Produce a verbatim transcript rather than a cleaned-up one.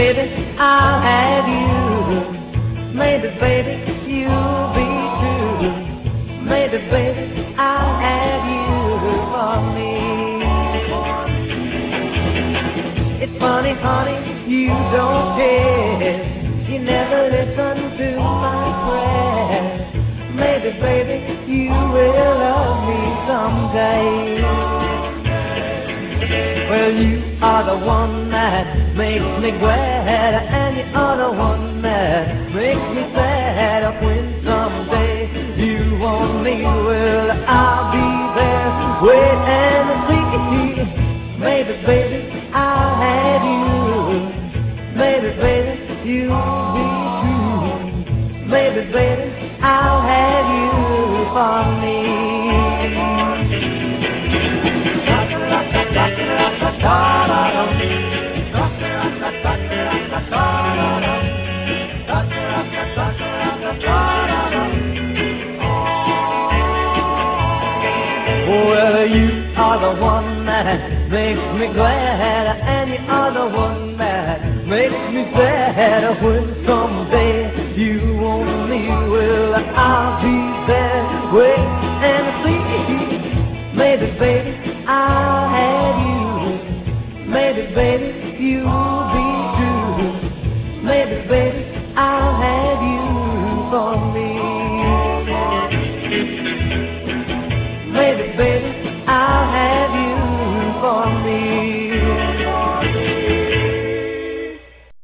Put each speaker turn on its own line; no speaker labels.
baby, I'll have you. Maybe, baby, you'll be true. Maybe, baby, I'll have you for me. It's funny, honey, you don't care. You never listen to my prayers. Maybe, baby, you will love me someday. Well, you are the one that makes me glad, and you are the one that makes me sad. When someday you want me, well, I'll be there, wait and see. Maybe, baby, I'll have you. Maybe, baby, you'll be true. Maybe, baby, I'll have you for me. Well, you are the one that makes me glad, and you are the one that makes me sad. When someday